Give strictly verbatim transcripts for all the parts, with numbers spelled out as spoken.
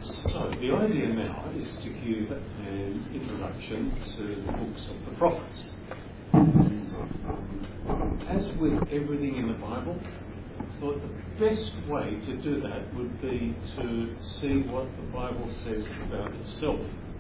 So the idea now is to give an introduction to the books of the prophets. And, um, as with everything in the Bible, I thought the best way to do that would be to see what the Bible says about itself.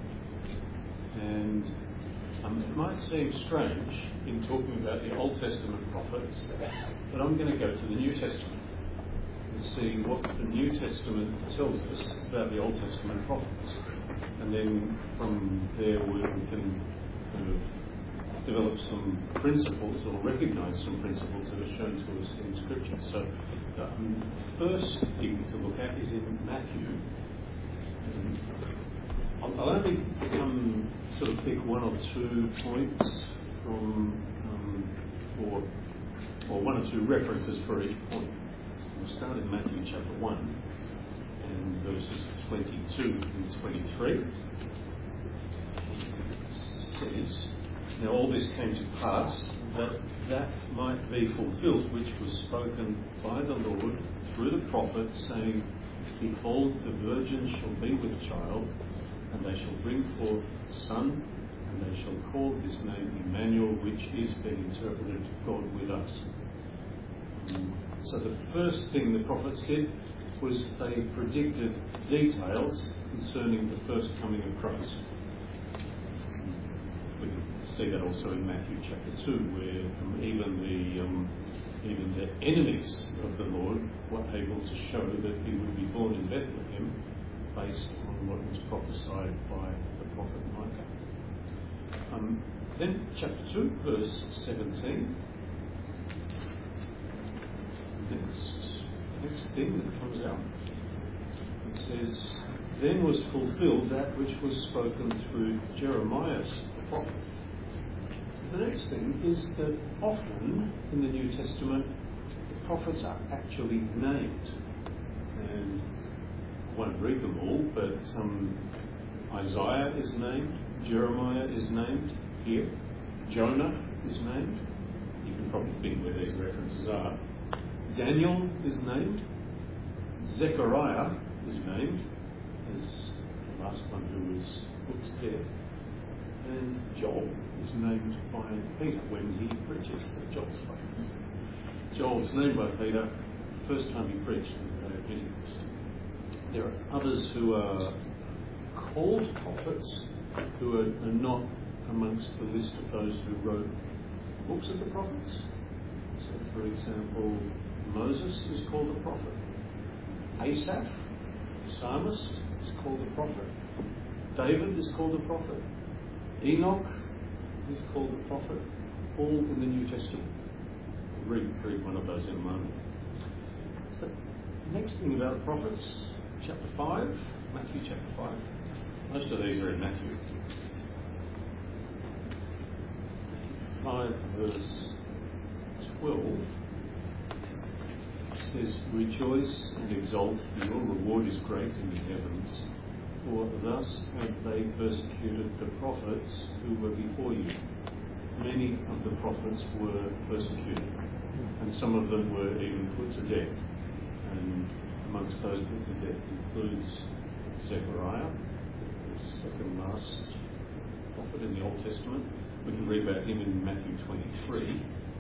And um, it might seem strange in talking about the Old Testament prophets, but I'm going to go to the New Testament and see what the New Testament tells us about the Old Testament prophets. And then from there we can kind of develop some principles or recognise some principles that are shown to us in Scripture. So the um, first thing to look at is in Matthew. Um, I'll, I'll only um, sort of pick one or two points from, um, or, or one or two references for each point. We'll start in Matthew chapter one and verses twenty-two and twenty-three. It says, "Now all this came to pass that that might be fulfilled which was spoken by the Lord through the prophet, saying, Behold, the virgin shall be with child, and they shall bring forth a son, and they shall call his name Emmanuel, which is being interpreted, God with us." Um, So the first thing the prophets did was they predicted details concerning the first coming of Christ. We can see that also in Matthew chapter two, where um, even the um, even the enemies of the Lord were able to show that he would be born in Bethlehem based on what was prophesied by the prophet Micah. Um, then chapter two, verse seventeen. Next, next thing that comes out, it says, "Then was fulfilled that which was spoken through Jeremiah the prophet." The next thing is that often in the New Testament the prophets are actually named, and I won't read them all, but um, Isaiah is named, Jeremiah is named here, Jonah is named. You can probably think where these references are. Daniel is named, Zechariah is named as the last one who was put to death, and Joel is named by Peter when he preaches. So Joel's famous. Joel is named by Peter the first time he preached on the day of Pentecost. There are others who are called prophets who are, are not amongst the list of those who wrote books of the prophets. So, for example, Moses is called a prophet. Asaph, the psalmist, is called a prophet. David is called a prophet. Enoch is called a prophet. All in the New Testament. I'll read, read one of those in a moment. So, next thing about the prophets, chapter five, Matthew chapter five. Most of these are in Matthew. five, verse twelve. Says, "Rejoice and exult, for your reward is great in the heavens. For thus have they persecuted the prophets who were before you. Many of the prophets were persecuted, and some of them were even put to death. And amongst those put to death includes Zechariah, the second last prophet in the Old Testament. We can read about him in Matthew twenty-three.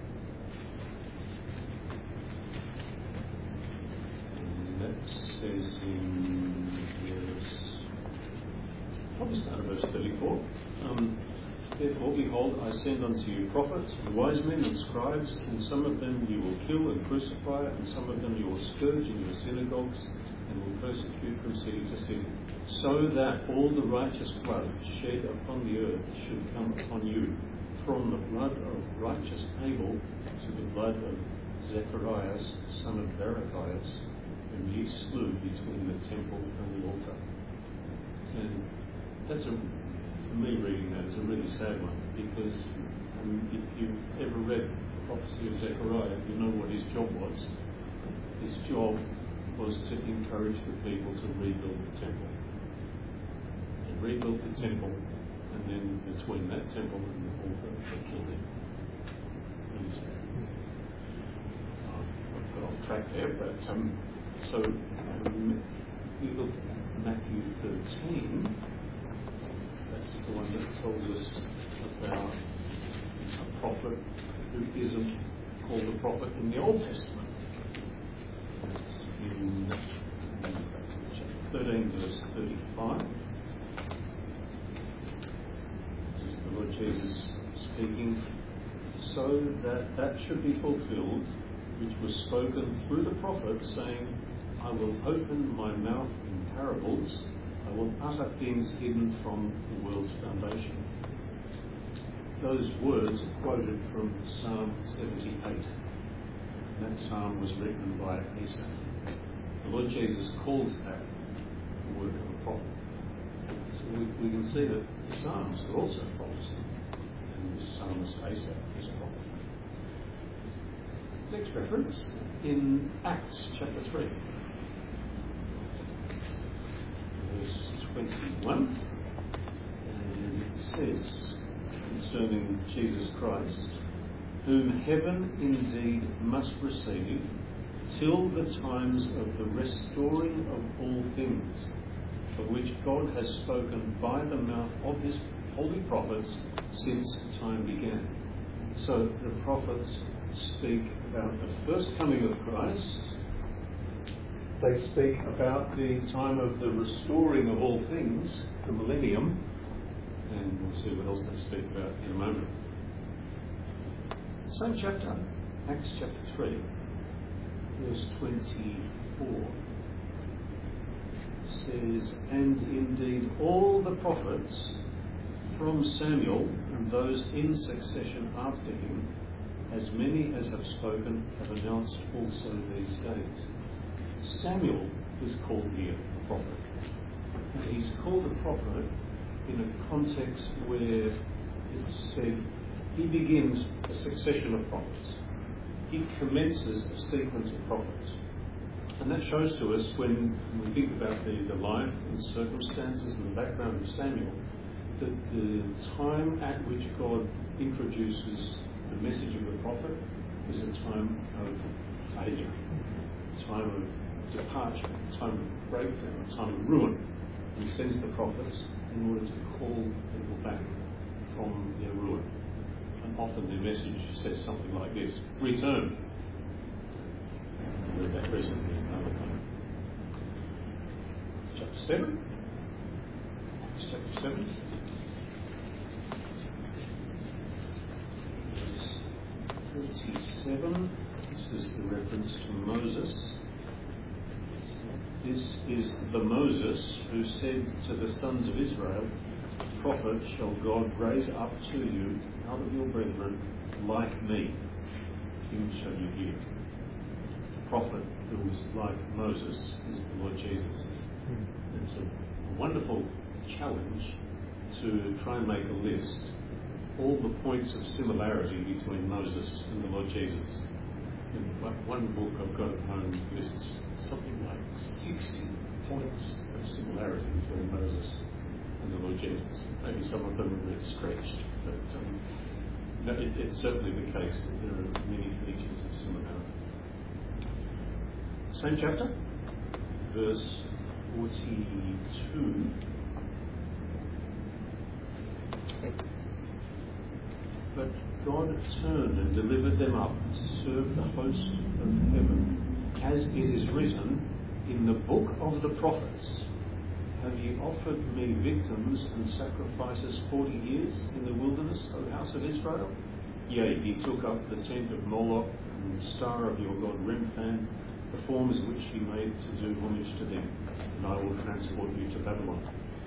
That says in verse, probably start at verse thirty-four. Um, "Therefore, behold, I send unto you prophets, and wise men, and scribes, and some of them you will kill and crucify, and some of them you will scourge in your synagogues, and will persecute from city to city, so that all the righteous blood shed upon the earth should come upon you, from the blood of righteous Abel to the blood of Zechariah, son of Barachias, whom ye slew between the temple and the altar." And that's, a, for me reading that, is a really sad one, because um, if you've ever read the prophecy of Zechariah, you know what his job was. His job was to encourage the people to rebuild the temple. They rebuilt the temple, and then between that temple and the altar, they killed him. Really sad. Oh, I've got off track there, but um, so um, we look at Matthew thirteen, that's the one that tells us about a prophet who isn't called a prophet in the Old Testament. It's in chapter thirteen, verse thirty-five. This is the Lord Jesus speaking, so that that should be fulfilled, which was spoken through the prophet, saying, I will open my mouth in parables, I will utter things hidden from the world's foundation. Those words are quoted from Psalm seventy-eight. And that psalm was written by Asaph. The Lord Jesus calls that the work of a prophet. So we, we can see that the Psalms are also prophecy. And this psalmist Asaph is a prophet. Next reference in Acts chapter three. Verse twenty-one. And it says, concerning Jesus Christ, whom heaven indeed must receive, till the times of the restoring of all things, of which God has spoken by the mouth of his holy prophets since time began. So the prophets speak about the first coming of Christ. They speak about the time of the restoring of all things, the millennium, and we'll see what else they speak about in a moment. Same chapter, Acts chapter three, verse twenty-four, says, and indeed all the prophets from Samuel and those in succession after him, as many as have spoken, have announced also these days. Samuel is called here a prophet. And he's called a prophet in a context where it's said he begins a succession of prophets. He commences a sequence of prophets. And that shows to us, when we think about the, the life and circumstances and the background of Samuel, that the time at which God introduces the message of the prophet is a time of failure, a time of departure, a time of breakdown, a time of ruin. He sends the prophets in order to call people back from their ruin. And often the message says something like this: return. I read that recently in another time. Chapter seven. It's chapter seven. Verse thirty-seven. This is the reference to Moses. This is the Moses who said to the sons of Israel, prophet shall God raise up to you out of your brethren like me, him shall you hear. The prophet who was like Moses is the Lord Jesus. It's a wonderful challenge to try and make a list, all the points of similarity between Moses and the Lord Jesus. In one book I've got at home lists something like sixty points of similarity between Moses and the Lord Jesus. Maybe some of them are a bit stretched, but um, no, it, it's certainly the case that there are many features of similarity. Same chapter, verse forty-two. But God turned and delivered them up to serve the host of heaven, as it is written in the book of the prophets, have ye offered me victims and sacrifices forty years in the wilderness, O house of Israel? Yea, ye took up the tent of Moloch and the star of your god Remphan, the forms which ye made to do homage to them, and I will transport you to Babylon.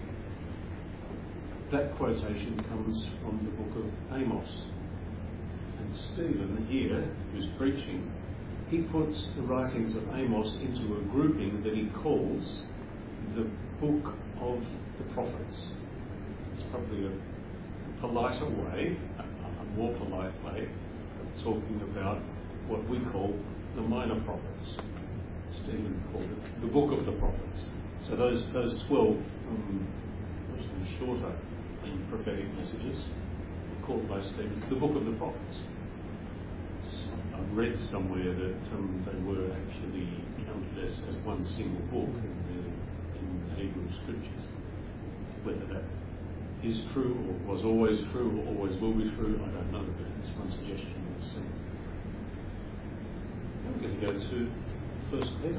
That quotation comes from the book of Amos. And Stephen here, who's preaching, he puts the writings of Amos into a grouping that he calls the book of the prophets. It's probably a politer way, a, a more polite way of talking about what we call the minor prophets. Stephen called it the book of the prophets. So those those twelve um, mostly shorter um, prophetic messages were called by Stephen the book of the prophets. I've read somewhere that um, they were actually counted as, as one single book in the, in the Hebrew scriptures. Whether that is true or was always true or always will be true, I don't know, but it's one suggestion we've seen. Now we're going to go to First Peter,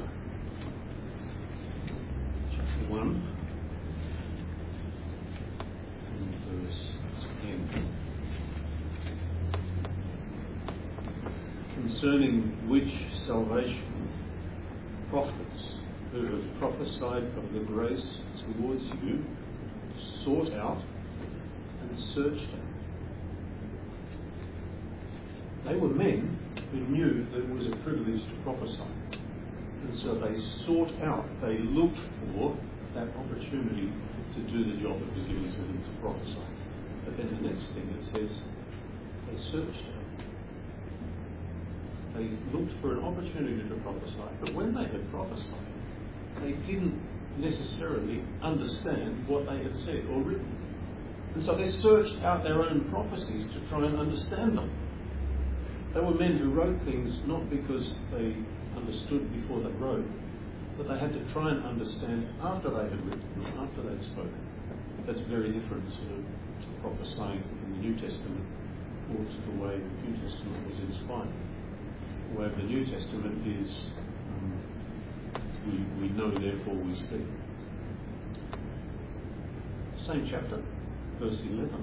chapter one, and verse ten. Concerning which salvation prophets who have prophesied of the grace towards you sought out and searched out. They were men who knew that it was a privilege to prophesy, and so they sought out, they looked for that opportunity to do the job that was given to them to prophesy. But then the next thing it says, they searched out. They looked for an opportunity to prophesy, but when they had prophesied, they didn't necessarily understand what they had said or written. And so they searched out their own prophecies to try and understand them. They were men who wrote things not because they understood before they wrote, but they had to try and understand after they had written them, after they'd spoken. That's very different to, to prophesying in the New Testament or to the way the New Testament was inspired. The way of the New Testament is um, we, we know, therefore we speak. Same chapter, verse eleven.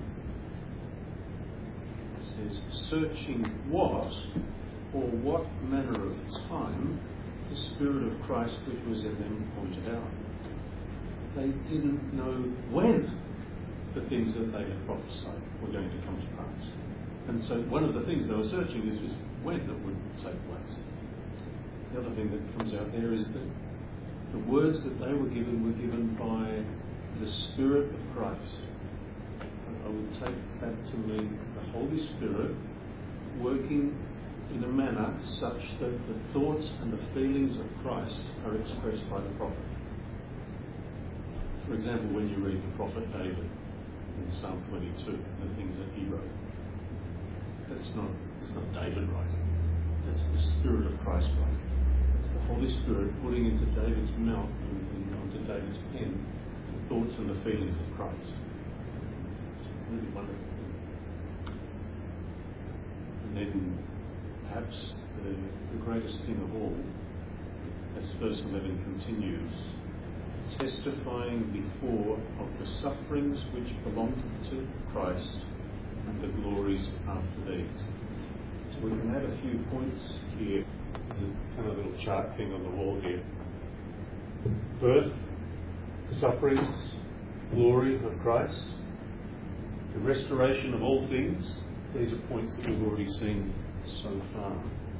It says, searching what or what manner of time the Spirit of Christ which was in them pointed out. They didn't know when the things that they had prophesied were going to come to pass. And so one of the things they were searching is, is when it would take place. The other thing that comes out there is that the words that they were given were given by the Spirit of Christ. I would take that to mean the Holy Spirit working in a manner such that the thoughts and the feelings of Christ are expressed by the prophet. For example, when you read the prophet David in Psalm twenty-two, the things that he wrote, that's not, it's not David writing, that's the Spirit of Christ writing. It's the Holy Spirit putting into David's mouth and onto David's pen the thoughts and the feelings of Christ. It's a really wonderful thing. And then perhaps the, the greatest thing of all, as verse eleven continues, testifying before of the sufferings which belong to Christ and the glories after these. So we can add a few points here. There's a kind of little chart thing on the wall here. Birth, sufferings, glory of Christ, the restoration of all things. These are points that we've already seen so far.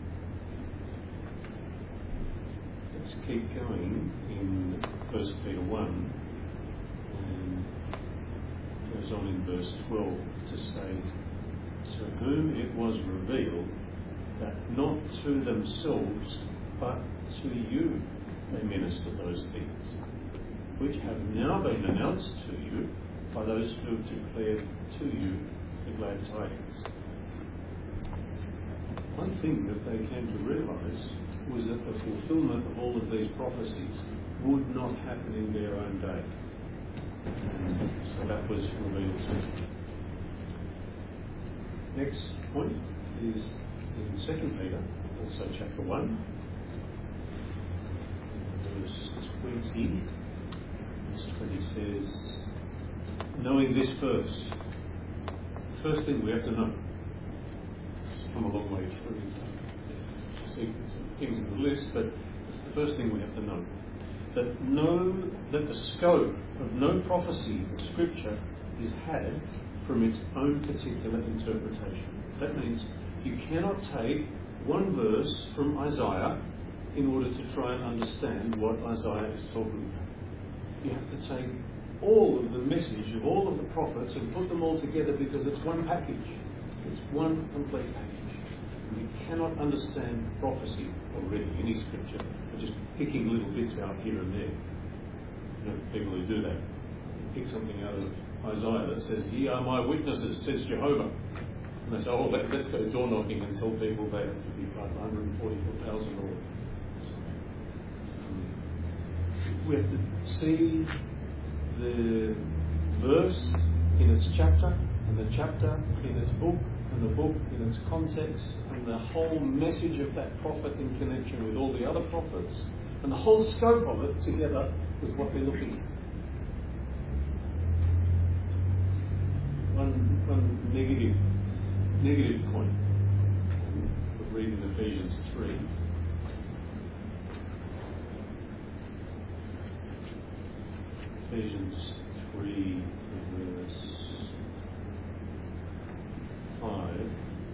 Let's keep going in First Peter one, and it goes on in verse twelve to say, to whom it was revealed that not to themselves but to you they minister those things, which have now been announced to you by those who have declared to you the glad tidings. One thing that they came to realise was that the fulfilment of all of these prophecies would not happen in their own day. And so that was revealed to them. Next point is in Second Peter, also chapter one, verse twenty. Verse twenty says, knowing this first, the first thing we have to know. It's come a long way through the sequence of things in the list, but it's the first thing we have to know. That know that the scope of no prophecy of Scripture is had from its own particular interpretation. That means you cannot take one verse from Isaiah in order to try and understand what Isaiah is talking about. You have to take all of the message of all of the prophets and put them all together, because it's one package. It's one complete package. And you cannot understand prophecy, or really any Scripture, by just picking little bits out here and there. You know, people who do that. They pick something out of Isaiah that says, ye are my witnesses, says Jehovah. And they say, oh, let, let's go door knocking and tell people they have to be one hundred forty-four thousand or something. Um, we have to see the verse in its chapter, and the chapter in its book, and the book in its context, and the whole message of that prophet in connection with all the other prophets, and the whole scope of it together with what they're looking at. One, one negative, negative point of reading Ephesians three. Ephesians three, verse five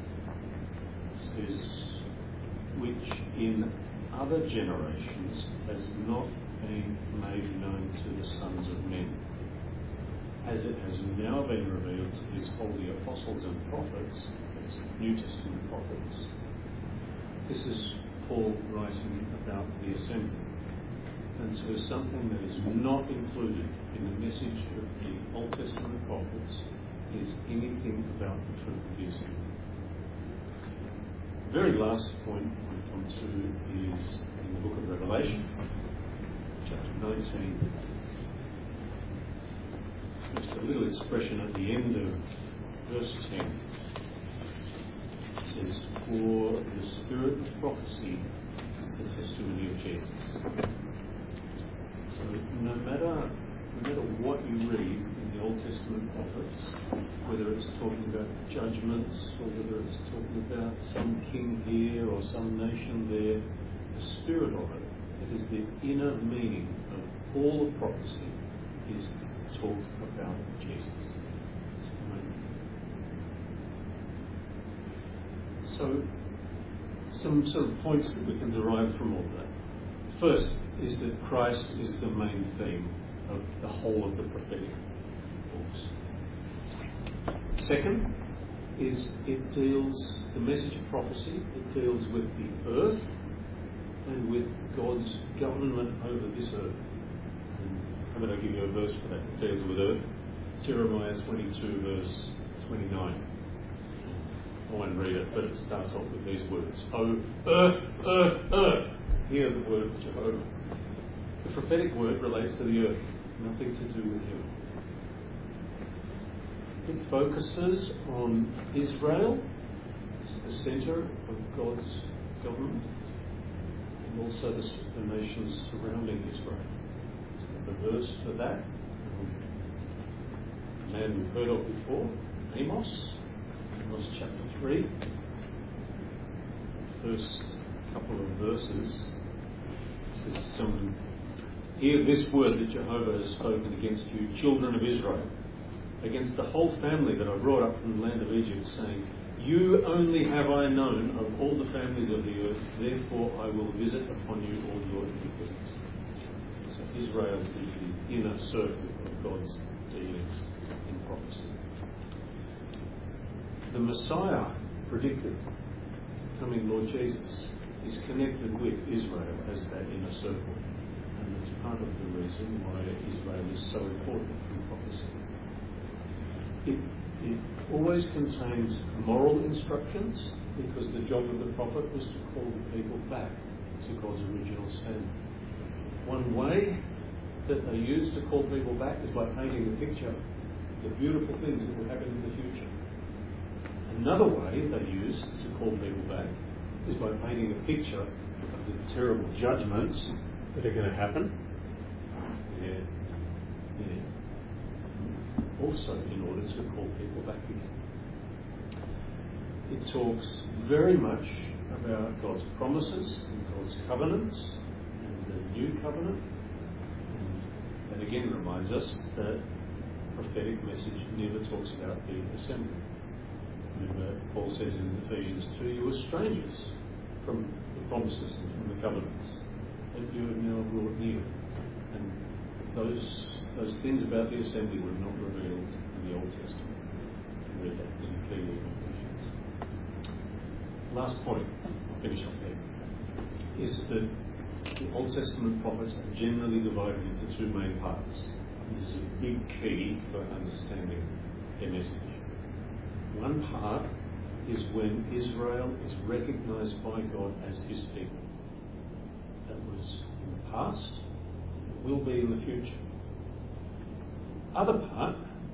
says, which in other generations has not been made known to the sons of men, as it has now been revealed to his holy apostles and prophets, as New Testament prophets. This is Paul writing about the assembly. And so something that is not included in the message of the Old Testament prophets is anything about the truth of the assembly. The very last point I come to is in the book of Revelation, chapter nineteen. Just a little expression at the end of verse ten. It says, for the spirit of prophecy is the testimony of Jesus. So no matter, no matter what you read in the Old Testament prophets, whether it's talking about judgments or whether it's talking about some king here or some nation there, the spirit of it, it is the inner meaning of all of prophecy, is to talk about Jesus. It's the meaning. So, some sort of points that we can derive from all that. First is that Christ is the main theme of the whole of the prophetic books. Second is it deals, the message of prophecy, it deals with the earth and with God's government over this earth. And I'm going to give you a verse for that. It deals with earth. Jeremiah twenty-two, verse twenty-nine. I won't read it, but it starts off with these words. Oh, earth, earth, earth. Hear the word of Jehovah. The prophetic word relates to the earth, nothing to do with heaven. It focuses on Israel as the centre of God's government, and also the, the nations surrounding Israel. So the verse for that, a man we've heard of before, Amos, Amos chapter three, first couple of verses. It says, some, hear this word that Jehovah has spoken against you, children of Israel, against the whole family that I brought up from the land of Egypt, saying, you only have I known of all the families of the earth, therefore I will visit upon you all your iniquities. So Israel is the inner circle of God's dealings in prophecy. The Messiah predicted, coming Lord Jesus, is connected with Israel as that inner circle. And that's part of the reason why Israel is so important in prophecy. It, it always contains moral instructions, because the job of the prophet was to call the people back to God's original standard. One way that they use to call people back is by painting a picture of the beautiful things that will happen in the future. Another way they use to call people back is by painting a picture of the terrible judgments that are going to happen. Yeah. Yeah. Also in order to call people back again. It talks very much about God's promises and God's covenants and the new covenant. And that again reminds us that prophetic message never talks about the assembly. Remember, Paul says in Ephesians two, you were strangers from the promises and from the covenants that you have now brought near. And those those things about the assembly were not revealed in the Old Testament. We read that in clearly in Ephesians. Last point, I'll finish up there, is that the Old Testament prophets are generally divided into two main parts. This is a big key for understanding their message. One part is when Israel is recognised by God as his people. That was in the past, it will be in the future. Other part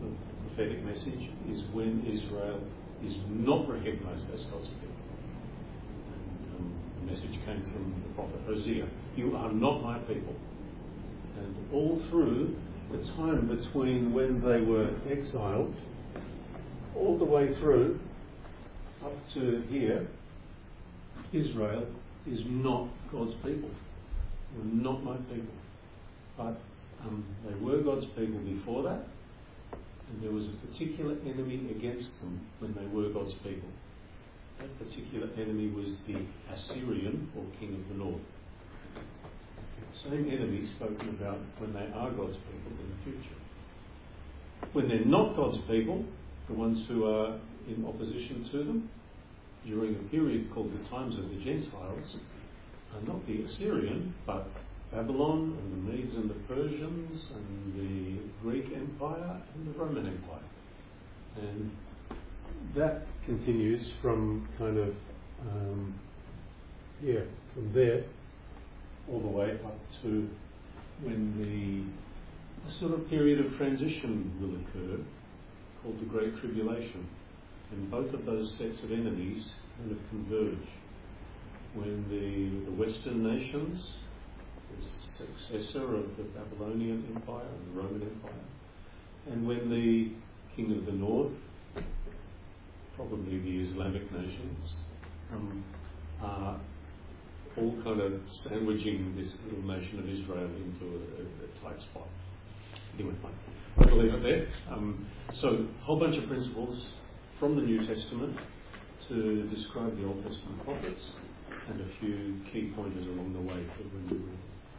the prophetic message is when Israel is not recognised as God's people. And, um, the message came from the prophet Hosea. You are not my people. And all through the time between when they were exiled, all the way through, up to here, Israel is not God's people. They're not my people. But um, they were God's people before that, and there was a particular enemy against them when they were God's people. That particular enemy was the Assyrian, or king of the north. The same enemy spoken about when they are God's people in the future. When they're not God's people, the ones who are in opposition to them, during a period called the times of the Gentiles, are not the Assyrian, but Babylon and the Medes and the Persians and the Greek Empire and the Roman Empire. And that continues from kind of, um, yeah, from there all the way up to when the a sort of period of transition will occur called the Great Tribulation. And both of those sets of enemies kind of converge. When the, the Western nations, the successor of the Babylonian Empire and the Roman Empire, and when the king of the north, probably the Islamic nations, um, are all kind of sandwiching this little nation of Israel into a, a, a tight spot. Anyway, I'll leave it there. Um, so, a whole bunch of principles from the New Testament to describe the Old Testament prophets, and a few key pointers along the way for when we